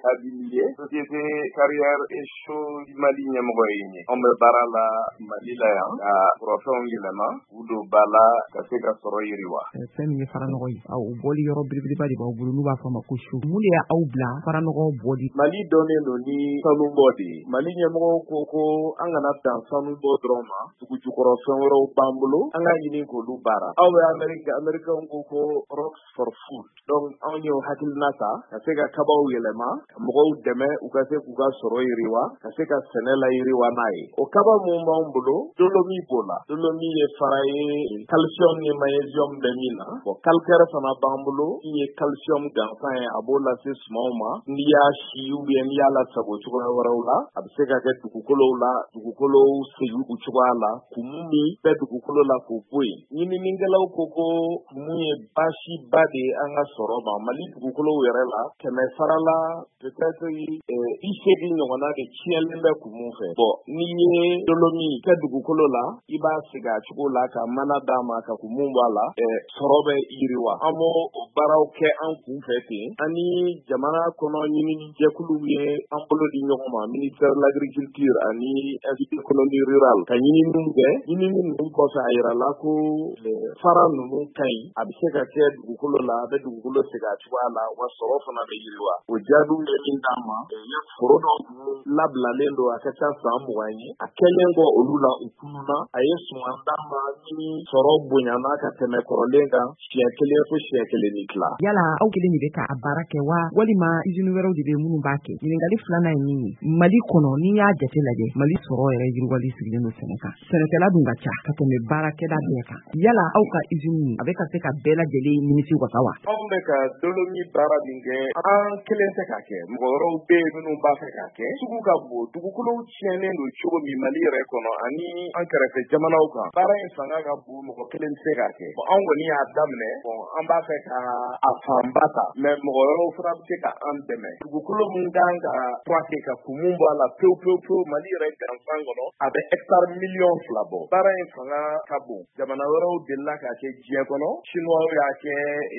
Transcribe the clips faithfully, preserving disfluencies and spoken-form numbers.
habiliye société carrière et show Mali ɲɛmɔgɔ ye ɲe an bɛ baara la Mali la yan ka sɔrɔfɛnw yɛlɛma u don ba la ka se ka sɔrɔ yiriwa. Fɛn min ye faranɔgɔ ye aw bɔli yɔrɔ belebeleba de b'aw bolo n'u b'a fɔ ma ko show mun de y'aw bila faranɔgɔ bɔli? Mali dɔnnen don ni sanubɔ de ye. Mali ɲɛmɔgɔw ko ko an kana dan sanubɔ dɔrɔn ma dugu jukɔrɔ fɛn wɛrɛw b'an bolo an ka ɲini k'olu baara. Aw bɛ Amérique Américains ko ko rocks for food donc anw y'o hakilina ta ka se ka kabaw yɛlɛma ka mɔgɔw dɛmɛ u ka se k'u ka sɔrɔ yiriwa ka se ka sɛnɛ la yiriwa n'a ye. O kaba mun b'an bolo dolomi b'o la. Dolomi ye fara ye calcium ni magnesium bɛ min na. Bon calcaire fana b'an bolo min ye calcium gansan ye a b'o lase sumaw ma n'i y'a si ou bien n'i y'a lasago cogoya wɛrɛw la a bɛ se ka kɛ dugukolow la dugukolow segi u cogoya la kumu min bɛ dugukolo la k'o bɔ yen. Ɲininikɛlaw ko ko kumu ye baasiba de ye an ka sɔrɔ ma Mali dugukolow yɛrɛ la kɛmɛ fara la peut-être i seegin ɲɔgɔnna de tiɲɛlen bɛ kumu fɛ. Bon n'i ye dolomi kɛ dugukolo la i b'a sigi a cogo la ka mana d'a ma ka kumu bɔ a la sɔrɔ bɛ yiriwa. An b'o baaraw kɛ an kun fɛ ten ani jamana kɔnɔ ɲininijɛkuluw ye an bolo di ɲɔgɔn ma ministère de l'agriculture ani institut économie rurale ka ɲininiw kɛ ɲinini ninnu kɔfɛ a yira la ko fara ninnu ka ɲi a bɛ se ka kɛ dugukolo la a bɛ dugukolo segin a cogoya la wa sɔrɔ fana bɛ yiriwa. O jaabiw ye min d'an ma ye foro dɔw labilalen don a ka ca san mugan ye a kɛlen kɔ olu la u tununa a ye suman d'an ma ni sɔrɔ bonyana ka tɛmɛ kɔrɔlen kan siɲɛ kelen fo siɲɛ kelen ni tila. Yala aw kelen de bɛ ka baara kɛ wa walima usine wɛrɛw de bɛ minnu b'a kɛ? Ɲininkali filanan ye min ye Mali kɔnɔ n'i y'a jate lajɛ Mali sɔrɔ yɛrɛ yiriwali sigilen don sɛnɛ kan. Sɛnɛkɛla dun ka ca ka tɛmɛ baarakɛla bɛɛ kan. Yala aw ka usine a bɛ ka se ka bɛɛ lajɛlen nimisi wasa wa? Anw bɛ ka dolomi baara min kɛ an kelen tɛ ka kɛ mɔgɔ wɛrɛw bɛ yen minnu b'a fɛ ka kɛ sugu ka bon dugukolow tiɲɛnen don cogo min Mali yɛrɛ kɔnɔ ani an kɛrɛfɛ jamanaw kan baara in fanga ka bon mɔgɔ kelen tɛ se ka kɛ. Bon an kɔni y'a daminɛ bon an b'a fɛ ka a fanba ta mais mɔgɔ wɛrɛw fana bɛ se ka an dɛmɛ. Dugukolo min kan ka furakɛ ka kumu bɔ a la pewu pewu pewu Mali yɛrɛ gansan kɔnɔ a bɛ hectare miliyɔn fila bɔ. Baara in fanga ka bon jamana wɛrɛw delila k'a kɛ diɲɛ kɔnɔ chinois y'a kɛ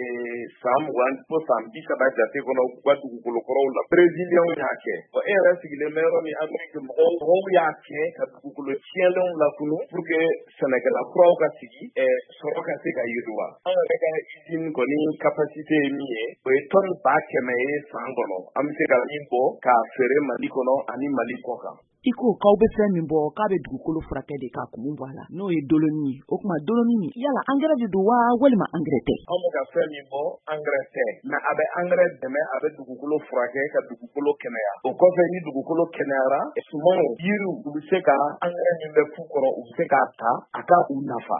san mugan fo san bi saba jate kɔnɔ u ka dugukolo kɔrɔw la brésilien y'a kɛ. Bon e yɛrɛ sigilen bɛ yɔrɔ min Amérique mɔgɔw mɔgɔw y'a kɛ ka dugukolo tiɲɛlenw lakunu pour que sɛnɛkɛla kuraw ka sigi sɔrɔ ka se ka yiriwa. An yɛrɛ ka usine kɔni capacité ye min ye o ye tonne ba kɛmɛ ye san kɔnɔ an bɛ se ka min bɔ k'a feere Mali kɔnɔ ani Mali kɔ kan. I ko k'aw bɛ fɛn min bɔ k'a bɛ dugukolo furakɛ de k'a kumu bɔ a la n'o ye dolomi ye o tuma dolomi min yala angɛrɛ de don wa walima angɛrɛ tɛ? An bɛ ka fɛn min bɔ angɛrɛ tɛ mais a bɛ angɛrɛ dɛmɛ a bɛ dugukolo furakɛ ka dugukolo kɛnɛya. O kɔfɛ ni dugukolo kɛnɛyara sumanw yiriw u bɛ se ka angɛrɛ min bɛ k'u kɔrɔ u bɛ se k'a ta a ka u nafa.